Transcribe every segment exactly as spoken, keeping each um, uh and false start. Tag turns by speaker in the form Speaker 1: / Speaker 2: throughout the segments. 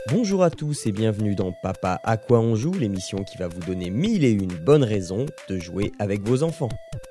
Speaker 1: Bonjour à tous et bienvenue dans Papa à quoi on joue, l'émission qui va vous donner mille et une bonnes raisons de jouer avec vos enfants.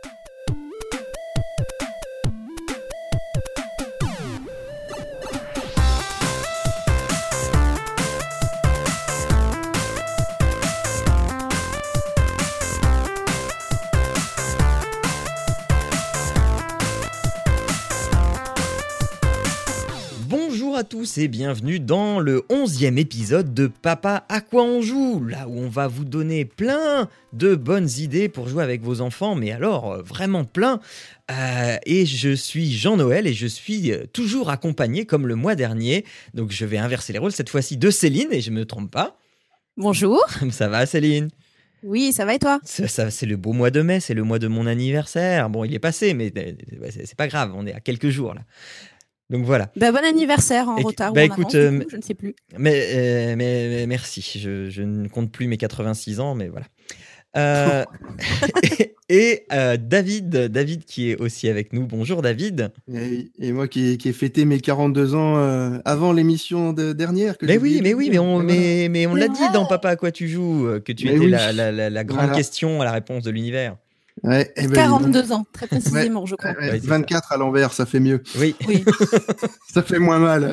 Speaker 1: Bonjour à tous et bienvenue dans le onzième épisode de Papa à quoi on joue, là où on va vous donner plein de bonnes idées pour jouer avec vos enfants, mais alors euh, vraiment plein. Euh, et je suis Jean-Noël et je suis euh, toujours accompagné comme le mois dernier, donc je vais inverser les rôles cette fois-ci de Céline et je me trompe pas.
Speaker 2: Bonjour.
Speaker 1: Ça va Céline ?
Speaker 2: Oui, ça va et toi ?
Speaker 1: ça, ça, C'est le beau mois de mai, c'est le mois de mon anniversaire. Bon, il est passé, mais euh, c'est, c'est pas grave, on est à quelques jours là. Donc voilà.
Speaker 2: Bah, bon anniversaire en
Speaker 1: Et,
Speaker 2: retard
Speaker 1: bah,
Speaker 2: ou en
Speaker 1: écoute,
Speaker 2: avance,
Speaker 1: euh,
Speaker 2: du coup, je ne sais plus.
Speaker 1: Mais, euh, mais, mais merci, je, je ne compte plus mes quatre-vingt-six ans, mais voilà. Euh, et et euh, David, David qui est aussi avec nous. Bonjour David.
Speaker 3: Et, et moi qui ai, qui ai fêté mes quarante-deux ans euh, avant l'émission de, dernière. Que
Speaker 1: mais,
Speaker 3: j'ai
Speaker 1: oui, mais oui, mais on, mais,
Speaker 3: voilà.
Speaker 1: mais on
Speaker 2: C'est
Speaker 1: l'a
Speaker 2: vrai.
Speaker 1: dit dans Papa à quoi tu joues, que tu
Speaker 3: Mais
Speaker 1: étais
Speaker 3: oui.
Speaker 1: la, la, la, la grande
Speaker 3: Voilà.
Speaker 1: question à la réponse de l'univers.
Speaker 3: Ouais, eh ben,
Speaker 2: quarante-deux ans, très précisément, je crois.
Speaker 3: ouais, ouais,
Speaker 1: Ouais, c'est
Speaker 3: vingt-quatre à l'envers, ça fait mieux.
Speaker 1: Oui.
Speaker 2: Oui.
Speaker 3: Ça fait moins mal.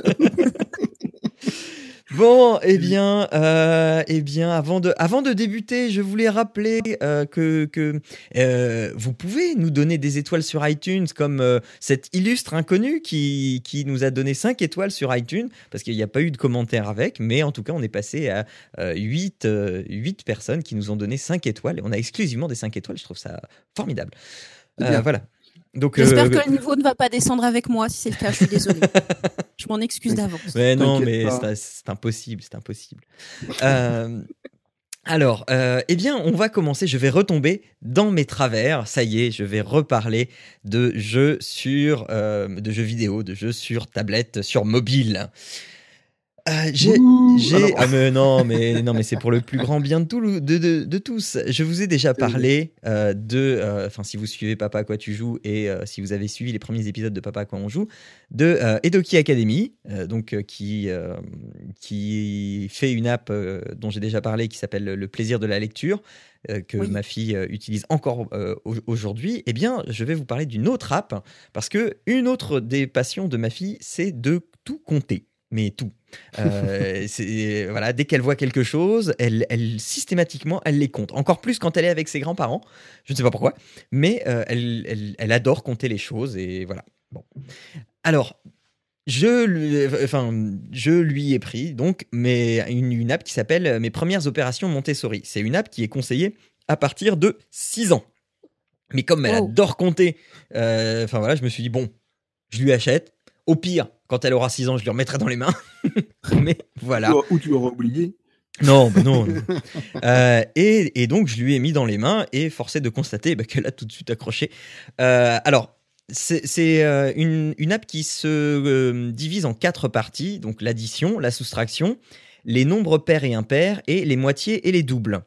Speaker 1: Bon, eh bien, euh, eh bien, avant de, avant de débuter, je voulais rappeler euh, que, que euh, vous pouvez nous donner des étoiles sur iTunes, comme euh, cet illustre inconnu qui, qui nous a donné cinq étoiles sur iTunes, parce qu'il n'y a pas eu de commentaires avec, mais en tout cas, on est passé à euh, huit, euh, huit personnes qui nous ont donné cinq étoiles, et on a exclusivement des cinq étoiles, je trouve ça formidable.
Speaker 3: C'est
Speaker 1: Euh,
Speaker 3: bien.
Speaker 1: voilà. Donc,
Speaker 2: J'espère
Speaker 1: euh,
Speaker 2: que le niveau ne va pas descendre avec moi. Si c'est le cas, je suis désolée. Je m'en excuse d'avance.
Speaker 1: Mais non,
Speaker 3: T'inquiète
Speaker 1: mais
Speaker 3: pas.
Speaker 1: c'est, c'est impossible, c'est impossible. Euh, alors, euh, eh bien, on va commencer. Je vais retomber dans mes travers. Ça y est, je vais reparler de jeux sur, euh, de jeux vidéo, de jeux sur tablette, sur mobile. Euh, j'ai,
Speaker 3: Ouh,
Speaker 1: j'ai,
Speaker 3: alors.
Speaker 1: ah mais non, mais non, mais c'est pour le plus grand bien de, tout, le- de, de, de tous. Je vous ai déjà parlé euh, de, enfin, si vous suivez Papa à quoi tu joues et euh, si vous avez suivi les premiers épisodes de Papa à quoi on joue, de euh, Edoki Academy, euh, donc euh, qui euh, qui fait une app euh, dont j'ai déjà parlé qui s'appelle Le plaisir de la lecture. euh, que
Speaker 2: Oui.
Speaker 1: ma fille euh, utilise encore euh, au- aujourd'hui, eh bien, je vais vous parler d'une autre app parce que une autre des passions de ma fille, c'est de tout compter, mais tout. Euh, c'est, voilà, dès qu'elle voit quelque chose, elle, elle systématiquement, elle les compte. Encore plus quand elle est avec ses grands-parents. Je ne sais pas pourquoi, mais euh, elle, elle, elle adore compter les choses et voilà. Bon. Alors, je lui, enfin, je lui ai pris donc mes, une, une app qui s'appelle Mes premières opérations Montessori. C'est une app qui est conseillée à partir de six ans. Mais comme elle
Speaker 2: Oh.
Speaker 1: adore compter, euh, enfin voilà, je me suis dit bon, je lui achète. Au pire, quand elle aura six ans, je lui remettrai dans les mains. Mais voilà.
Speaker 3: Ou, ou tu auras oublié.
Speaker 1: Non, bah non. non. Euh, et, et donc, je lui ai mis dans les mains et forcé de constater bah, qu'elle a tout de suite accroché. Euh, alors, c'est, c'est euh, une, une app qui se euh, divise en quatre parties. Donc, l'addition, la soustraction, les nombres pairs et impairs et les moitiés et les doubles.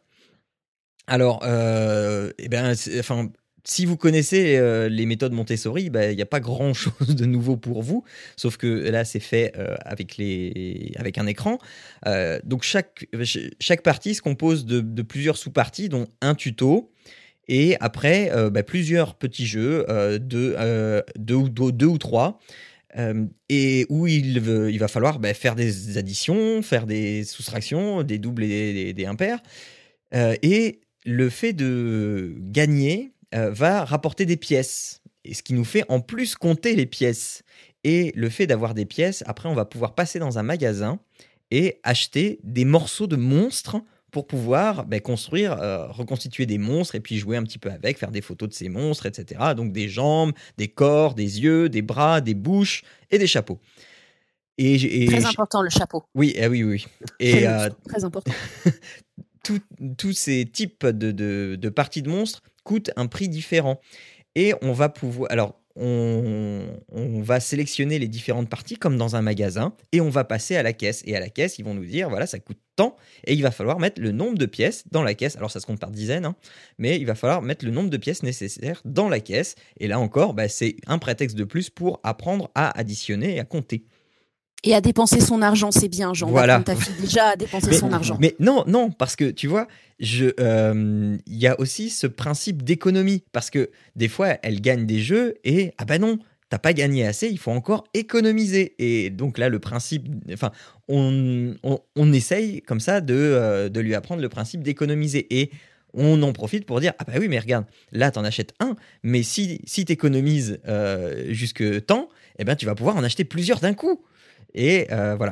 Speaker 1: Alors, euh, eh ben, c'est- enfin, si vous connaissez euh, les méthodes Montessori, il bah, n'y a pas grand-chose de nouveau pour vous, sauf que là, c'est fait euh, avec, les, avec un écran. Euh, donc, chaque, chaque partie se compose de, de plusieurs sous-parties, dont un tuto, et après, euh, bah, plusieurs petits jeux, euh, deux, euh, deux, ou, deux, deux ou trois, euh, et où il, veut- il va falloir bah, faire des additions, faire des soustractions, des doubles et des, des- des impairs. Euh, et le fait de gagner euh, va rapporter des pièces. Et ce qui nous fait en plus compter les pièces. Et le fait d'avoir des pièces, après, on va pouvoir passer dans un magasin et acheter des morceaux de monstres pour pouvoir bah, construire, euh, reconstituer des monstres et puis jouer un petit peu avec, faire des photos de ces monstres, et cetera. Donc des jambes, des corps, des yeux, des bras, des bouches et des chapeaux. Et, j'ai- et
Speaker 2: Très
Speaker 1: j'ai-
Speaker 2: important, le chapeau.
Speaker 1: oui, eh oui, oui, oui. Et euh,
Speaker 2: Très important.
Speaker 1: tout- tous ces types de, de, de parties de monstres coûtent un prix différent. Et on va pouvoir. Alors, on, on va sélectionner les différentes parties comme dans un magasin et on va passer à la caisse. Et à la caisse, ils vont nous dire voilà, ça coûte tant et il va falloir mettre le nombre de pièces dans la caisse. Alors, ça se compte par dizaines, hein, mais il va falloir mettre le nombre de pièces nécessaires dans la caisse. Et là encore, bah, c'est un prétexte de plus pour apprendre à additionner et à compter.
Speaker 2: Et à dépenser son argent, c'est bien, Jean.
Speaker 1: Voilà.
Speaker 2: Ta fille déjà à dépenser
Speaker 1: mais,
Speaker 2: son argent.
Speaker 1: Mais non, non, parce que tu vois, je, euh, y a aussi ce principe d'économie, parce que des fois, elle gagne des jeux et ah bah non, t'as pas gagné assez, il faut encore économiser. Et donc là, le principe, enfin, on, on, on essaye comme ça de, euh, de lui apprendre le principe d'économiser et on en profite pour dire ah bah oui mais regarde là t'en achètes un mais si si t'économises euh, jusque temps eh ben tu vas pouvoir en acheter plusieurs d'un coup. Et euh, voilà.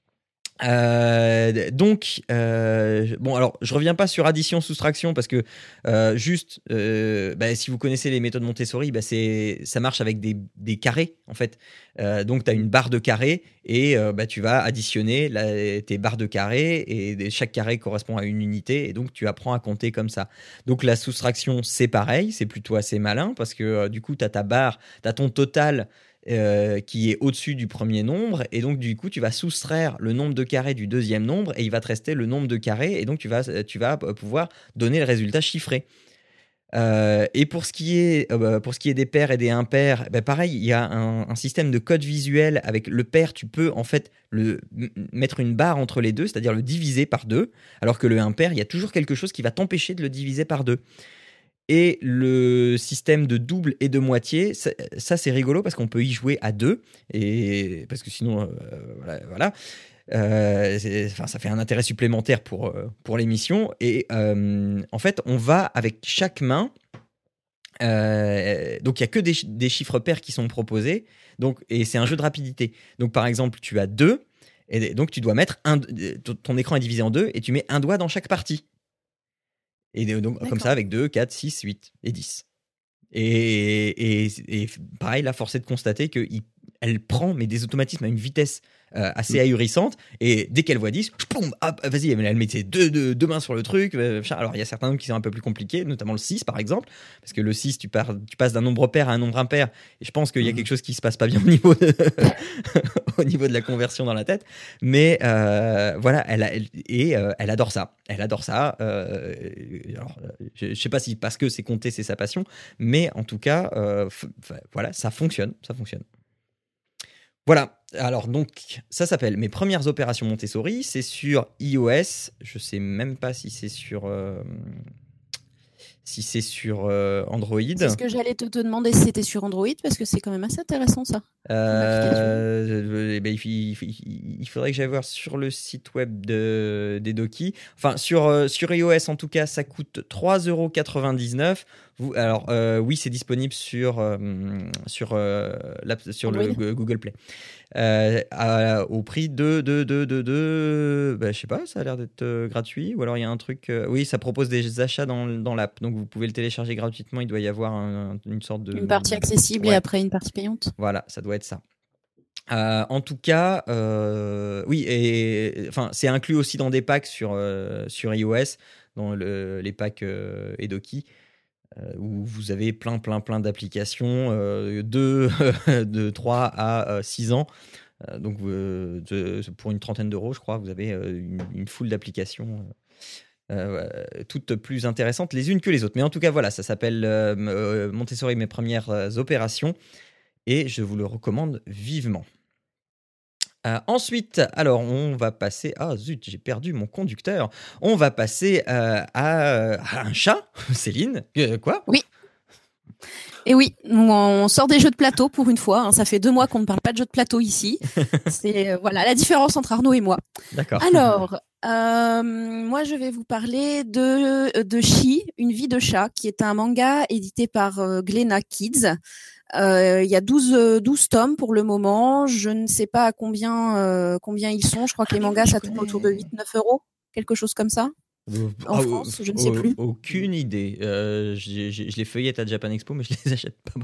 Speaker 1: Euh, donc, euh, bon, alors je reviens pas sur addition, soustraction parce que euh, juste, euh, bah, si vous connaissez les méthodes Montessori, bah, c'est, ça marche avec des, des carrés en fait. Euh, donc, tu as une barre de carrés et euh, bah, tu vas additionner la, tes barres de carrés et chaque carré correspond à une unité et donc tu apprends à compter comme ça. Donc, la soustraction, c'est pareil, c'est plutôt assez malin parce que euh, du coup, tu as ta barre, tu as ton total. Euh, qui est au-dessus du premier nombre et donc du coup tu vas soustraire le nombre de carrés du deuxième nombre et il va te rester le nombre de carrés et donc tu vas, tu vas pouvoir donner le résultat chiffré. Euh, et pour ce qui est euh, pour ce qui est des pairs et des impairs, bah pareil, il y a un, un système de code visuel avec le pair, tu peux en fait le m- mettre une barre entre les deux, c'est-à-dire le diviser par deux, alors que le impair, il y a toujours quelque chose qui va t'empêcher de le diviser par deux. Et le système de double et de moitié, ça, ça c'est rigolo parce qu'on peut y jouer à deux, et parce que sinon, euh, voilà, voilà. Euh, c'est, enfin, ça fait un intérêt supplémentaire pour, pour l'émission. Et euh, en fait, on va avec chaque main. Euh, donc, il n'y a que des, des chiffres pairs qui sont proposés, donc, et c'est un jeu de rapidité. Donc, par exemple, tu as deux, et donc tu dois mettre un, ton écran est divisé en deux, et tu mets un doigt dans chaque partie. Et donc, D'accord. Comme ça, avec deux, quatre, six, huit et dix. Et, et, et pareil, là, force est de constater qu'elle prend mais des automatismes à une vitesse euh, assez ahurissante. Et dès qu'elle voit dix, boum, hop, vas-y, elle met ses deux, deux, deux mains sur le truc. Euh, alors, il y a certains nombres qui sont un peu plus compliqués, notamment le six, par exemple. Parce que le six, tu, pars, tu passes d'un nombre pair à un nombre impair. Et je pense qu'il y a quelque chose qui se passe pas bien au niveau de, au niveau de la conversion dans la tête. Mais euh, voilà, elle, a, elle, et, euh, elle adore ça. Elle adore ça. Euh, alors, je, je sais pas si parce que c'est compter, c'est sa passion. Mais en tout cas, euh, f- f- voilà, ça fonctionne. Ça fonctionne. Voilà, alors donc ça s'appelle Mes premières opérations Montessori, c'est sur iOS, je sais même pas si c'est sur euh, si c'est sur euh, Android.
Speaker 2: C'est ce que j'allais te, te demander si c'était sur Android parce que c'est quand même assez intéressant ça.
Speaker 1: Euh, eh ben, il, il, il faudrait que j'aille voir sur le site web de, des Doki. Enfin, sur, euh, sur iOS, en tout cas, ça coûte trois euros quatre-vingt-dix-neuf. Vous, alors, euh, oui, c'est disponible sur, euh, sur, euh, sur le Google Play. Euh, à, au prix de, de, de, de, de bah, je sais pas, ça a l'air d'être euh, gratuit. Ou alors, il y a un truc... Euh, oui, ça propose des achats dans, dans l'app. Donc, vous pouvez le télécharger gratuitement. Il doit y avoir un, une sorte de...
Speaker 2: Une partie accessible ouais. Et après une partie payante.
Speaker 1: Voilà, ça doit être ça. Euh, en tout cas, euh, oui, et enfin, c'est inclus aussi dans des packs sur euh, sur iOS, dans le, les packs euh, Edoki, euh, où vous avez plein, plein, plein d'applications euh, de de trois à six ans. Euh, donc, euh, de, pour une trentaine d'euros, je crois, vous avez une, une foule d'applications. Euh, toutes plus intéressantes les unes que les autres. Mais en tout cas, voilà, ça s'appelle euh, Montessori, mes premières opérations. Et je vous le recommande vivement. Euh, ensuite, alors, on va passer... Ah, zut, j'ai perdu mon conducteur. On va passer euh, à, à un chat, Céline. Euh, quoi ?
Speaker 2: Oui. Et oui, on sort des jeux de plateau pour une fois. Hein. Ça fait deux mois qu'on ne parle pas de jeux de plateau ici. C'est euh, voilà la différence entre Arnaud et moi.
Speaker 1: D'accord.
Speaker 2: Alors, euh, moi, je vais vous parler de, de Chi, Une vie de chat, qui est un manga édité par euh, Glénat Kids. Euh, il y a douze, douze tomes pour le moment. Je ne sais pas à combien, euh, combien ils sont. Je crois que les mangas, ça tourne autour de huit neuf euros. Quelque chose comme ça.
Speaker 1: Euh,
Speaker 2: en
Speaker 1: ah,
Speaker 2: France,
Speaker 1: euh,
Speaker 2: je ne sais
Speaker 1: euh,
Speaker 2: plus.
Speaker 1: Aucune idée. Euh, j'ai, j'ai, je les feuillette à Japan Expo, mais je les achète pas.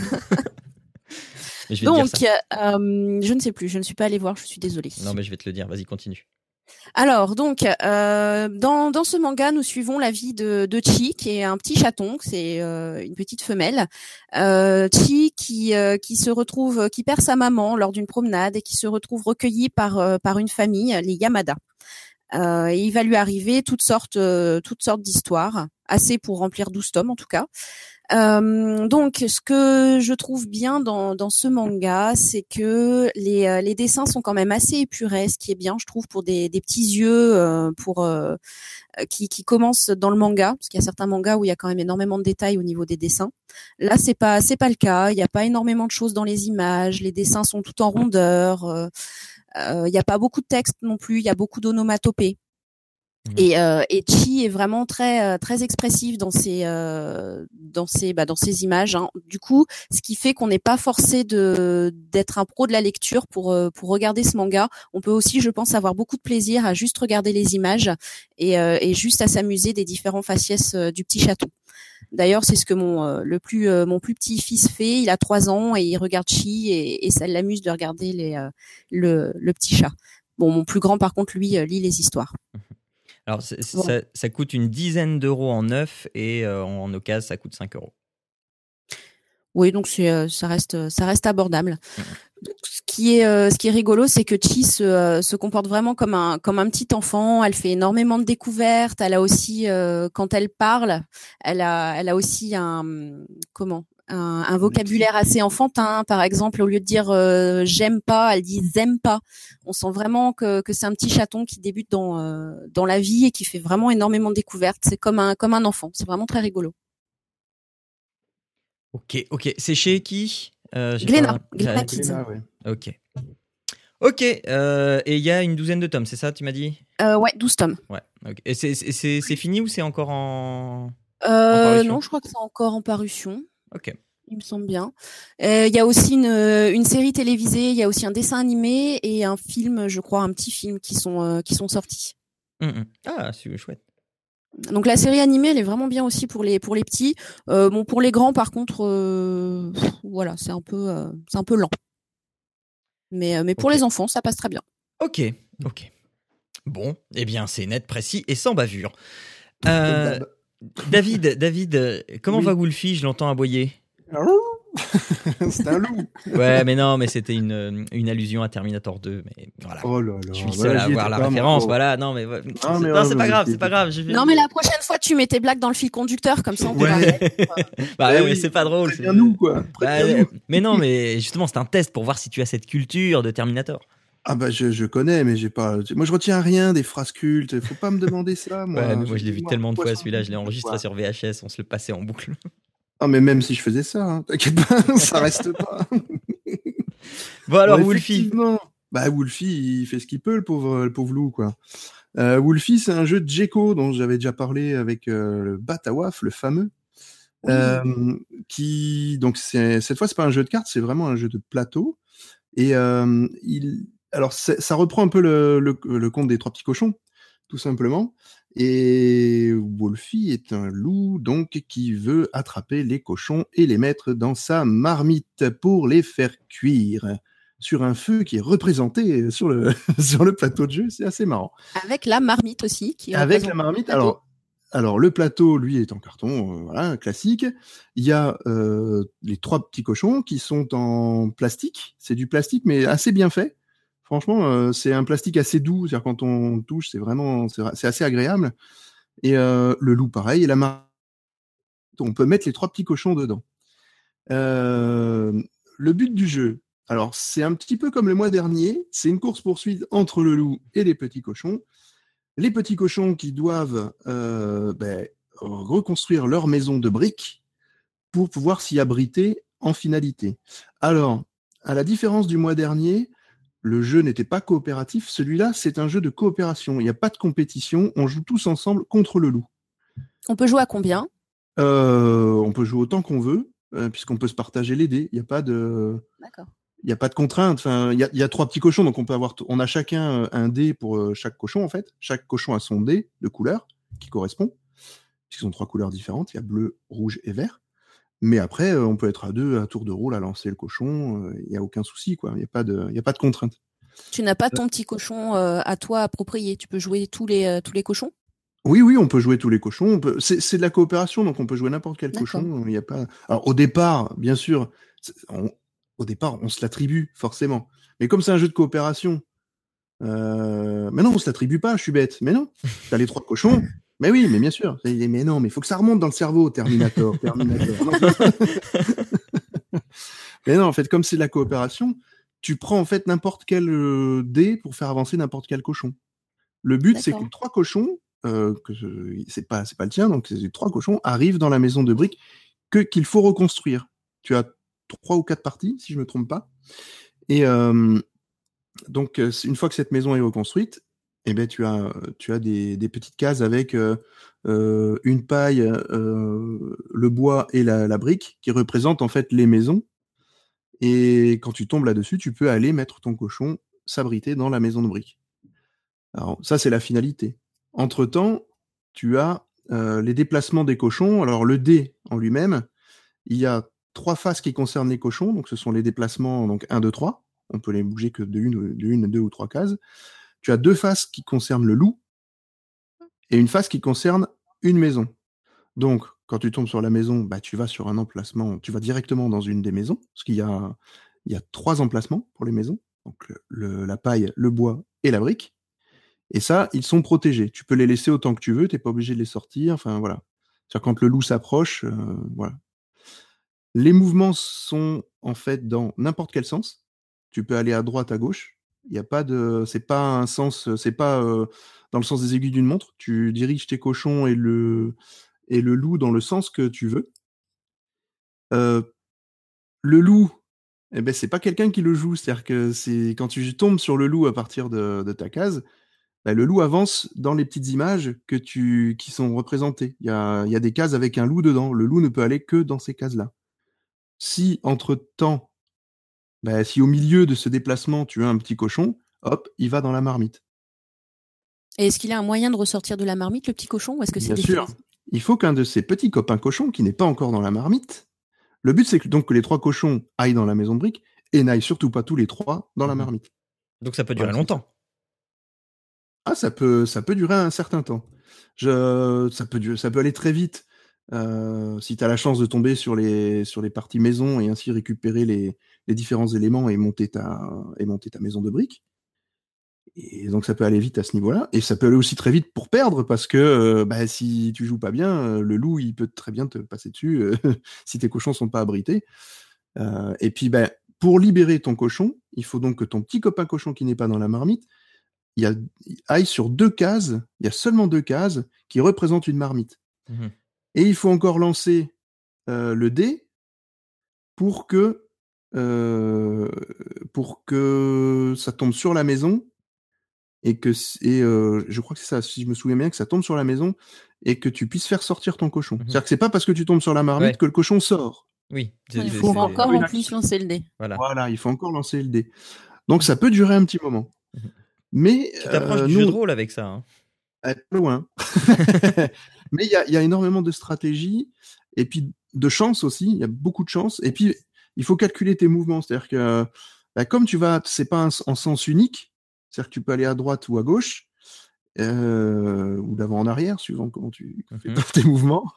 Speaker 1: Mais je vais
Speaker 2: Donc,
Speaker 1: te dire ça.
Speaker 2: Euh, je ne sais plus. Je ne suis pas allée voir. Je suis désolée.
Speaker 1: Non, mais je vais te le dire. Vas-y, continue.
Speaker 2: Alors donc euh, dans dans ce manga nous suivons la vie de de Chi qui est un petit chaton, c'est euh, une petite femelle. Euh, Chi qui euh, qui se retrouve qui perd sa maman lors d'une promenade et qui se retrouve recueillie par euh, par une famille, les Yamada. Euh, et il va lui arriver toutes sortes euh, toutes sortes d'histoires. assez pour remplir douze tomes en tout cas. Euh, donc, ce que je trouve bien dans, dans ce manga, c'est que les, euh, les dessins sont quand même assez épurés, ce qui est bien, je trouve, pour des, des petits yeux, euh, pour euh, qui, qui commencent dans le manga, parce qu'il y a certains mangas où il y a quand même énormément de détails au niveau des dessins. Là, c'est pas c'est pas le cas. Il n'y a pas énormément de choses dans les images. Les dessins sont tout en rondeur. Euh, euh, il n'y a pas beaucoup de texte non plus. Il y a beaucoup d'onomatopées. Et, euh, et Chi est vraiment très très expressif dans ses euh, dans ses bah, dans ses images. Hein. Du coup, ce qui fait qu'on n'est pas forcé de d'être un pro de la lecture pour pour regarder ce manga. On peut aussi, je pense, avoir beaucoup de plaisir à juste regarder les images et euh, et juste à s'amuser des différents faciès du petit chaton. D'ailleurs, c'est ce que mon euh, le plus euh, mon plus petit fils fait. Il a trois ans et il regarde Chi et, et ça l'amuse de regarder les euh, le le petit chat. Bon, mon plus grand, par contre, lui, euh, lit les histoires.
Speaker 1: Alors, c'est,
Speaker 2: Bon.
Speaker 1: ça, ça coûte une dizaine d'euros en neuf et euh, en occasion, ça coûte cinq euros.
Speaker 2: Oui, donc c'est, euh, ça reste, ça reste abordable. Mmh. Ce qui est, euh, ce qui est rigolo, c'est que Chi se, euh, se comporte vraiment comme un, comme un petit enfant. Elle fait énormément de découvertes. Elle a aussi, euh, quand elle parle, elle a, elle a aussi un, comment, un, un vocabulaire assez enfantin. Par exemple, au lieu de dire euh, j'aime pas, elle dit z'aime pas. On sent vraiment que, que c'est un petit chaton qui débute dans, euh, dans la vie et qui fait vraiment énormément de découvertes. C'est comme un, comme un enfant. C'est vraiment très rigolo.
Speaker 1: Ok, ok. C'est chez qui euh,
Speaker 2: Glénat. Glénat Kids.
Speaker 3: Ouais.
Speaker 1: Ok. Ok. Euh, et il y a une douzaine de tomes, c'est ça, tu m'as dit
Speaker 2: euh, Ouais, douze tomes.
Speaker 1: Ouais. Okay. Et c'est, c'est, c'est, c'est fini ou c'est encore en,
Speaker 2: euh, en non, je crois que c'est encore en parution.
Speaker 1: Ok.
Speaker 2: Il me semble bien. Il euh, y a aussi une, une série télévisée, il y a aussi un dessin animé et un film, je crois, un petit film qui sont, euh, qui sont sortis.
Speaker 1: Mmh. Ah, c'est chouette.
Speaker 2: Donc la série animée, elle est vraiment bien aussi pour les pour les petits. Euh, bon, pour les grands, par contre, euh, voilà, c'est un peu euh, c'est un peu lent. Mais mais pour okay. les enfants, ça passe très bien.
Speaker 1: Ok, ok. Bon, eh bien c'est net, précis et sans bavure. Euh, David, David, comment oui. va Wolfie ? Je l'entends aboyer.
Speaker 3: C'est un loup.
Speaker 1: Ouais, mais non, mais c'était une, une allusion à Terminator deux. Mais voilà.
Speaker 3: Oh là là.
Speaker 1: Je suis le seul à avoir la référence. Moi. Voilà, non, mais, non, mais
Speaker 3: non,
Speaker 1: non, c'est pas grave, c'est pas grave.
Speaker 2: Je vais... Non, mais la prochaine fois, tu mets tes blagues dans le fil conducteur, comme ça on peut
Speaker 3: ouais.
Speaker 1: Bah ouais, oui, mais c'est pas drôle.
Speaker 3: C'est bien nous, quoi.
Speaker 1: Bah, mais non, mais justement, c'est un test pour voir si tu as cette culture de Terminator.
Speaker 3: Ah bah je, je connais, mais j'ai pas. Moi je retiens rien des phrases cultes. Faut pas me demander ça, moi.
Speaker 1: Ouais, mais moi je l'ai vu tellement de fois celui-là, je l'ai enregistré quoi. Sur V H S, on se le passait en boucle.
Speaker 3: Ah mais même si je faisais ça, hein, t'inquiète pas, ça reste pas.
Speaker 1: Bon alors
Speaker 3: bon,
Speaker 1: Wolfie.
Speaker 3: Bah Wolfie, il fait ce qu'il peut, le pauvre, le pauvre loup quoi. Euh, Wolfie, c'est un jeu de Djeko dont j'avais déjà parlé avec euh, le Batawaf, le fameux. Oui. Euh, qui donc c'est cette fois c'est pas un jeu de cartes, c'est vraiment un jeu de plateau. Et euh, il alors ça reprend un peu le, le, le conte des trois petits cochons, tout simplement. Et Wolfie est un loup donc qui veut attraper les cochons et les mettre dans sa marmite pour les faire cuire sur un feu qui est représenté sur le sur le plateau de jeu. C'est assez marrant.
Speaker 2: Avec la marmite aussi. Qui
Speaker 3: Avec la marmite. Alors alors le plateau lui est en carton, euh, voilà, classique. Il y a euh, les trois petits cochons qui sont en plastique. C'est du plastique mais assez bien fait. Franchement, euh, c'est un plastique assez doux, c'est-à-dire quand on touche, c'est vraiment, c'est, c'est assez agréable. Et euh, le loup, pareil, et la marmite, on peut mettre les trois petits cochons dedans. Euh, le but du jeu, alors c'est un petit peu comme le mois dernier, c'est une course-poursuite entre le loup et les petits cochons. Les petits cochons qui doivent euh, ben, reconstruire leur maison de briques pour pouvoir s'y abriter en finalité. Alors, à la différence du mois dernier, le jeu n'était pas coopératif. Celui-là, c'est un jeu de coopération. Il n'y a pas de compétition. On joue tous ensemble contre le loup.
Speaker 2: On peut jouer à combien ?
Speaker 3: euh, On peut jouer autant qu'on veut, euh, puisqu'on peut se partager les dés. Il n'y a pas de...
Speaker 2: D'accord.
Speaker 3: Il n'y a pas de contrainte. Enfin, il y a, il y a trois petits cochons, donc on peut avoir, t- on a chacun un dé pour euh, chaque cochon en fait. Chaque cochon a son dé de couleur qui correspond, puisqu'ils ont trois couleurs différentes. Il y a bleu, rouge et vert. Mais après, euh, on peut être à deux à tour de rôle à lancer le cochon. Il euh, n'y a aucun souci, quoi. Il n'y a pas de, il y a pas de contrainte.
Speaker 2: Tu n'as pas ton petit cochon euh, à toi approprié. Tu peux jouer tous les euh, tous les cochons ?
Speaker 3: Oui, oui, on peut jouer tous les cochons. On peut... c'est, c'est de la coopération, donc on peut jouer n'importe quel D'accord. cochon. Il y a pas. Alors au départ, bien sûr, on... au départ, on se l'attribue forcément. Mais comme c'est un jeu de coopération, euh... mais non, on se l'attribue pas. Je suis bête. Mais non, t'as les trois cochons. Mais oui, mais bien sûr. Mais non, mais il faut que ça remonte dans le cerveau, Terminator. Terminator. Mais non, en fait, comme c'est de la coopération, tu prends en fait n'importe quel euh, dé pour faire avancer n'importe quel cochon. Le but, c'est que les trois cochons, euh, que euh, c'est pas c'est pas le tien, donc les trois cochons arrivent dans la maison de briques que qu'il faut reconstruire. Tu as trois ou quatre parties, si je me trompe pas. Et euh, donc une fois que cette maison est reconstruite, eh ben tu as tu as des, des petites cases avec euh, euh, une paille, euh, le bois et la, la brique qui représentent en fait les maisons. Et quand tu tombes là-dessus, tu peux aller mettre ton cochon s'abriter dans la maison de briques. Alors ça, c'est la finalité. Entre-temps, tu as euh, les déplacements des cochons. Alors le dé en lui-même, il y a trois faces qui concernent les cochons. Donc ce sont les déplacements donc un, deux, trois. On peut les bouger que de une, de une, deux ou trois cases. Tu as deux faces qui concernent le loup et une face qui concerne une maison. Donc quand tu tombes sur la maison, bah, tu vas sur un emplacement, tu vas directement dans une des maisons, parce qu'il y a, il y a trois emplacements pour les maisons. Donc le, le, la paille, le bois et la brique. Et ça, ils sont protégés. Tu peux les laisser autant que tu veux, t'es pas obligé de les sortir. Enfin, voilà. C'est-à-dire, quand le loup s'approche, euh, voilà. Les mouvements sont, en fait, dans n'importe quel sens. Tu peux aller à droite, à gauche. Il n'y a pas de, c'est pas un sens, c'est pas euh, dans le sens des aiguilles d'une montre. Tu diriges tes cochons et le, et le loup dans le sens que tu veux. Euh, le loup, eh ben, c'est pas quelqu'un qui le joue. C'est-à-dire que c'est, quand tu tombes sur le loup à partir de, de ta case, bah, le loup avance dans les petites images que tu, qui sont représentées. Il y a, il y a des cases avec un loup dedans. Le loup ne peut aller que dans ces cases-là. Si, entre-temps, bah, si au milieu de ce déplacement, tu as un petit cochon, hop, il va dans la marmite.
Speaker 2: Et est-ce qu'il a un moyen de ressortir de la marmite, le petit cochon, ou est-ce que c'est
Speaker 3: Bien sûr. Il faut qu'un de ces petits copains cochons, qui n'est pas encore dans la marmite, le but, c'est que, donc, que les trois cochons aillent dans la maison de briques et n'aillent surtout pas tous les trois dans la marmite.
Speaker 1: Donc ça peut durer
Speaker 3: voilà,
Speaker 1: longtemps.
Speaker 3: Ah, ça peut, ça peut durer un certain temps. Je, ça peut, ça peut aller très vite. Euh, si tu as la chance de tomber sur les, sur les parties maison et ainsi récupérer les, les différents éléments et monter ta, et monter ta maison de briques. Et donc ça peut aller vite à ce niveau-là. Et ça peut aller aussi très vite pour perdre parce que euh, bah, si tu joues pas bien, le loup il peut très bien te passer dessus euh, si tes cochons sont pas abrités. Euh, et puis bah, pour libérer ton cochon, il faut donc que ton petit copain cochon qui n'est pas dans la marmite, il y a, il aille sur deux cases, il y a seulement deux cases qui représentent une marmite. Mmh. Et il faut encore lancer euh, le dé pour que, euh, pour que ça tombe sur la maison et que et euh, je crois que c'est ça, si je me souviens bien, que ça tombe sur la maison et que tu puisses faire sortir ton cochon. Mmh. C'est-à-dire que c'est pas parce que tu tombes sur la marmite ouais. que le cochon sort.
Speaker 1: Oui.
Speaker 2: Il faut c'est, encore en plus lancer le dé.
Speaker 3: Voilà. voilà, il faut encore lancer le dé. Donc ça peut durer un petit moment. Mmh. Mais
Speaker 1: tu t'approches euh, du nous, jeu de rôle avec ça. Hein.
Speaker 3: Pas loin. Mais il y a, y a énormément de stratégie et puis de chance aussi. Il y a beaucoup de chance. Et puis il faut calculer tes mouvements. C'est-à-dire que bah, comme tu vas, c'est pas un, en sens unique. C'est-à-dire que tu peux aller à droite ou à gauche euh, ou d'avant en arrière, suivant comment tu fais mm-hmm. tes mouvements.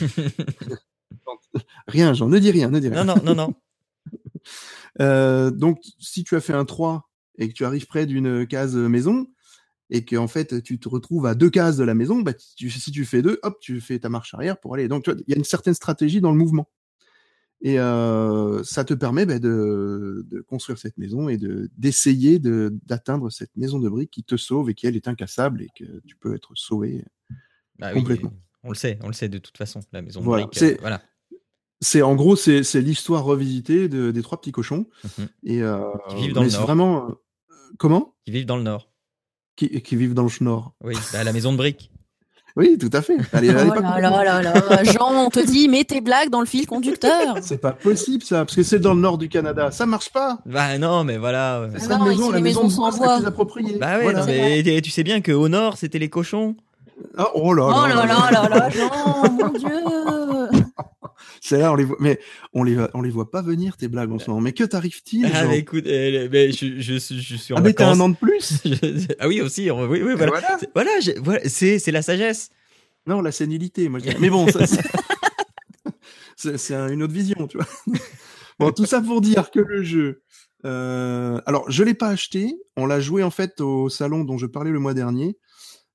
Speaker 3: Rien, j'en ne dis rien, ne dis rien.
Speaker 1: Non, non, non, non.
Speaker 3: euh, donc si tu as fait un trois et que tu arrives près d'une case maison. Et que en fait tu te retrouves à deux cases de la maison, bah, tu, si tu fais deux, hop, tu fais ta marche arrière pour aller. Donc tu vois, il y a une certaine stratégie dans le mouvement. Et euh, ça te permet bah, de, de construire cette maison et de, d'essayer de, d'atteindre cette maison de briques qui te sauve et qui, elle, est incassable et que tu peux être sauvé bah, complètement.
Speaker 1: Oui, on le sait, on le sait de toute façon, la maison
Speaker 3: voilà,
Speaker 1: de briques.
Speaker 3: C'est,
Speaker 1: euh, voilà.
Speaker 3: c'est, en gros, c'est, c'est l'histoire revisitée de, des trois petits cochons.
Speaker 1: Mm-hmm.
Speaker 3: Et, euh,
Speaker 1: qui vivent dans le Nord.
Speaker 3: Vraiment, euh, comment
Speaker 1: Qui vivent dans le Nord.
Speaker 3: Qui, qui vivent dans le Schnorr.
Speaker 1: Oui, à la maison de briques.
Speaker 3: Oui, tout à fait. Allez, allez,
Speaker 2: oh là là là là, Jean, on te dit, mets tes blagues dans le fil conducteur.
Speaker 3: C'est pas possible ça, parce que c'est dans le nord du Canada. Ça marche pas.
Speaker 1: Bah non, mais voilà.
Speaker 3: C'est ah non, maison, la maison sans bois plus appropriée.
Speaker 1: Bah ouais, voilà. Non, mais tu sais bien qu'au nord, c'était les cochons.
Speaker 3: Ah, oh là
Speaker 2: oh
Speaker 3: là
Speaker 2: là là là là, Jean, mon Dieu.
Speaker 3: C'est là, on les voit, mais on les, on les voit pas venir tes blagues en ce moment. Mais que t'arrive-t-il?
Speaker 1: Ah, mais écoute, euh, mais je, je, je, je suis en
Speaker 3: ah, mais t'as un an de plus.
Speaker 1: je, ah oui, aussi, oui, oui, voilà. Voilà, c'est, voilà, je, voilà c'est, c'est la sagesse.
Speaker 3: Non, la sénilité, moi je dis. Mais bon, ça, c'est, c'est, c'est une autre vision, tu vois. Bon, tout ça pour dire que le jeu, euh, alors je l'ai pas acheté, on l'a joué en fait au salon dont je parlais le mois dernier.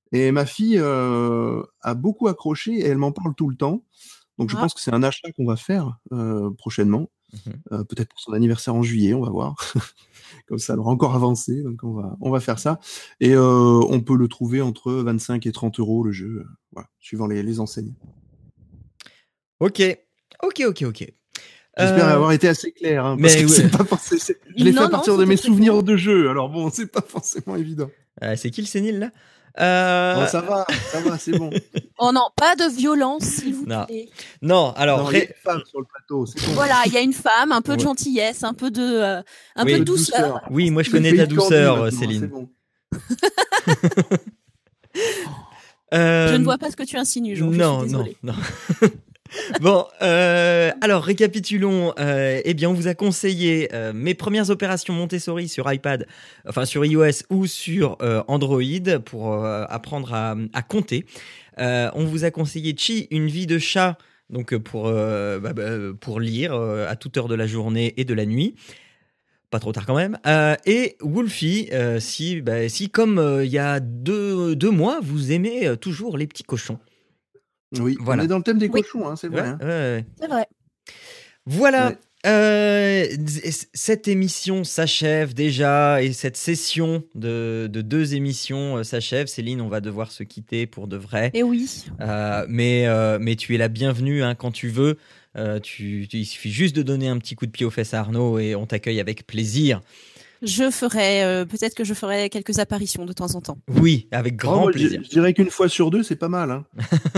Speaker 3: Et ma fille euh, a beaucoup accroché et elle m'en parle tout le temps. Donc je
Speaker 2: Ah.
Speaker 3: pense que c'est un achat qu'on va faire euh, prochainement.
Speaker 1: Mhm.
Speaker 3: Euh, peut-être pour son anniversaire en juillet, on va voir. Comme ça, elle aura encore avancé, donc on va, on va faire ça. Et euh, on peut le trouver entre vingt-cinq et trente euros le jeu, euh, voilà, suivant les, les enseignes.
Speaker 1: Ok, ok, ok, ok.
Speaker 3: J'espère
Speaker 1: Euh,
Speaker 3: avoir été assez clair, hein,
Speaker 1: mais
Speaker 3: parce que
Speaker 1: ouais.
Speaker 3: c'est pas forcément. c'est- Je l'ai
Speaker 2: Non,
Speaker 3: fait à
Speaker 2: non,
Speaker 3: partir de
Speaker 2: c'était
Speaker 3: mes
Speaker 2: très
Speaker 3: souvenirs
Speaker 2: clair.
Speaker 3: de jeu, alors bon, c'est pas forcément évident.
Speaker 1: Euh, c'est qui le sénile là euh...
Speaker 3: Bon, ça va, ça va, c'est bon.
Speaker 2: Oh non, pas de violence, s'il vous
Speaker 1: Non.
Speaker 2: plaît.
Speaker 1: Non, alors
Speaker 3: Non, il y a
Speaker 1: ré-
Speaker 3: une femme sur le plateau, c'est bon.
Speaker 2: Voilà, il y a une femme, un peu de
Speaker 1: Ouais.
Speaker 2: gentillesse, un peu de, euh, un
Speaker 1: Oui.
Speaker 2: peu
Speaker 3: Un
Speaker 2: de
Speaker 3: peu de
Speaker 2: douceur.
Speaker 1: oui, moi je
Speaker 3: C'est
Speaker 1: connais
Speaker 3: le
Speaker 1: ta
Speaker 3: pays de Candy
Speaker 1: douceur,
Speaker 3: maintenant,
Speaker 1: Céline.
Speaker 3: c'est bon.
Speaker 1: Euh,
Speaker 2: Je ne vois pas ce que tu insinues, Jean.
Speaker 1: Non,
Speaker 2: je suis
Speaker 1: non,
Speaker 2: désolée.
Speaker 1: non. Bon, euh, alors récapitulons. Euh, eh bien, on vous a conseillé euh, mes premières opérations Montessori sur iPad, enfin sur iOS ou sur euh, Android pour euh, apprendre à, à compter. Euh, on vous a conseillé Chi, une vie de chat, donc pour euh, bah, bah, pour lire euh, à toute heure de la journée et de la nuit. Pas trop tard quand même. Euh, et Wolfie, euh, si, bah, si comme euh, il y a deux, deux mois, vous aimez euh, toujours les petits cochons.
Speaker 3: Oui,
Speaker 1: Voilà.
Speaker 3: on est dans le thème des
Speaker 2: Oui.
Speaker 3: cochons, hein, c'est vrai.
Speaker 1: Ouais,
Speaker 3: hein.
Speaker 1: ouais, ouais.
Speaker 2: C'est vrai.
Speaker 1: Voilà.
Speaker 3: Ouais.
Speaker 1: Euh, cette émission s'achève déjà et cette session de, de deux émissions euh, s'achève. Céline, on va devoir se quitter pour de vrai.
Speaker 2: Et oui.
Speaker 1: Euh, mais, euh, mais tu es la bienvenue hein, quand tu veux. Euh, tu, tu- il suffit juste de donner un petit coup de pied aux fesses à Arnaud et on t'accueille avec plaisir.
Speaker 2: Je ferai, euh, peut-être que je ferai quelques apparitions de temps en temps.
Speaker 1: Oui, avec
Speaker 3: Oh,
Speaker 1: grand
Speaker 3: moi, je,
Speaker 1: plaisir.
Speaker 3: je dirais qu'une fois sur deux, c'est pas mal. Hein.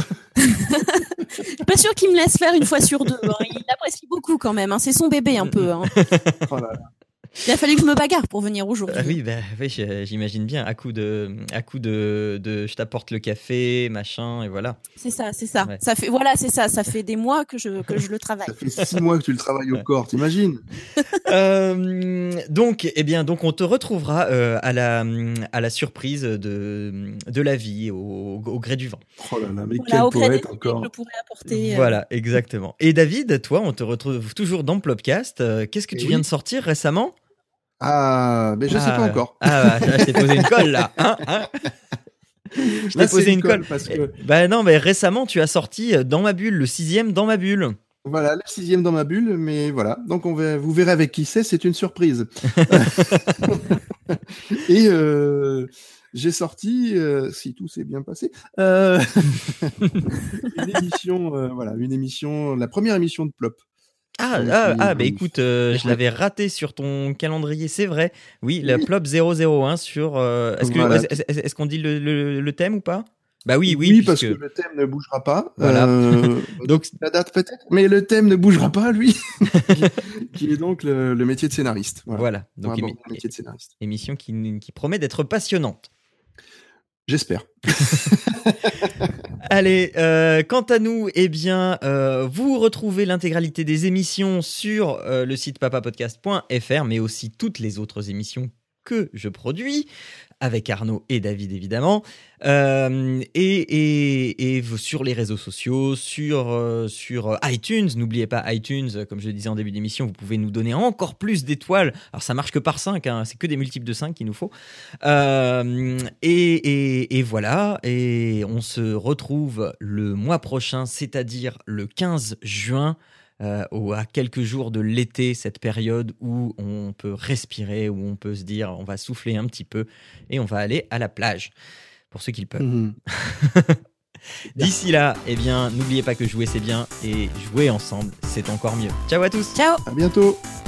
Speaker 2: Pas sûr qu'il me laisse faire une fois sur deux. Hein. Il l'apprécie beaucoup quand même. Hein. C'est son bébé un peu. Hein.
Speaker 3: Oh là là.
Speaker 2: Il a fallu que je me bagarre pour venir aujourd'hui.
Speaker 1: Ah oui, bah, oui, je- j'imagine bien. À coup de, à coup de, de, je t'apporte le café, machin, et voilà.
Speaker 2: C'est ça, c'est ça.
Speaker 1: Ouais.
Speaker 2: Ça fait, voilà, c'est ça. Ça fait des mois que je que je le travaille.
Speaker 3: Ça fait six mois que tu le travailles au
Speaker 1: Ouais.
Speaker 3: corps, t'imagines?
Speaker 1: Euh, donc, eh bien, donc, on te retrouvera euh, à la, à la surprise de, de la vie, au, au gré du vent.
Speaker 3: Oh là là, mais
Speaker 2: Voilà,
Speaker 3: quel
Speaker 2: au gré des
Speaker 3: poète
Speaker 2: idées que
Speaker 3: encore.
Speaker 2: je pourrais apporter. euh,
Speaker 1: Voilà, exactement. Et David, toi, on te retrouve toujours dans Plopcast. Euh, Qu'est-ce que
Speaker 3: Eh
Speaker 1: tu
Speaker 3: oui.
Speaker 1: viens de sortir récemment?
Speaker 3: Ah, mais je sais
Speaker 1: Ah,
Speaker 3: pas encore.
Speaker 1: Ah, bah, je t'ai posé une colle là. Hein, hein je
Speaker 3: Là,
Speaker 1: t'ai posé
Speaker 3: c'est
Speaker 1: une colle.
Speaker 3: parce que
Speaker 1: Bah non, mais récemment, tu as sorti euh, Dans ma bulle, le sixième Dans ma bulle.
Speaker 3: voilà, le sixième dans ma bulle, mais voilà. Donc on va, vous verrez avec qui c'est, c'est une surprise. Et euh, j'ai sorti, euh, si tout s'est bien passé, euh, une émission, euh, voilà, une émission, la première émission de Plop.
Speaker 1: Ah,
Speaker 3: Donc,
Speaker 1: ah,
Speaker 3: il-
Speaker 1: ah, bah
Speaker 3: il-
Speaker 1: écoute, euh, je
Speaker 3: Ouais.
Speaker 1: l'avais raté sur ton calendrier, c'est vrai. Oui, la Plop zéro zéro un sur. euh, est-ce que-
Speaker 3: Voilà.
Speaker 1: est-ce- est-ce est-ce qu'on dit le, le- le thème ou pas? Bah oui, oui,
Speaker 3: Oui, parce
Speaker 1: puisque-
Speaker 3: que le thème ne bougera pas.
Speaker 1: Voilà.
Speaker 3: Euh,
Speaker 1: Donc,
Speaker 3: la date peut-être, mais le thème ne bougera pas, lui, qui est donc le, le métier de scénariste. Voilà.
Speaker 1: voilà. Donc,
Speaker 3: On va
Speaker 1: émi-
Speaker 3: aborder le métier de scénariste.
Speaker 1: émission qui, qui promet d'être passionnante.
Speaker 3: J'espère.
Speaker 1: Allez, euh, quant à nous, eh bien, euh, vous retrouvez l'intégralité des émissions sur euh, le site papapodcast point f r, mais aussi toutes les autres émissions que je produis, avec Arnaud et David évidemment, euh, et, et, et sur les réseaux sociaux, sur, euh, sur iTunes. N'oubliez pas iTunes, comme je le disais en début d'émission, vous pouvez nous donner encore plus d'étoiles. Alors ça marche que par cinq, hein, c'est que des multiples de cinq qu'il nous faut. Euh, et, et, et voilà, et on se retrouve le mois prochain, c'est-à-dire le quinze juin. Euh, ou à quelques jours de l'été, cette période où on peut respirer, où on peut se dire on va souffler un petit peu et on va aller à la plage, pour ceux qui le peuvent.
Speaker 3: Mhm.
Speaker 1: D'ici là, eh bien, n'oubliez pas que jouer c'est bien et jouer ensemble c'est encore mieux. Ciao à tous.
Speaker 2: Ciao.
Speaker 3: À bientôt.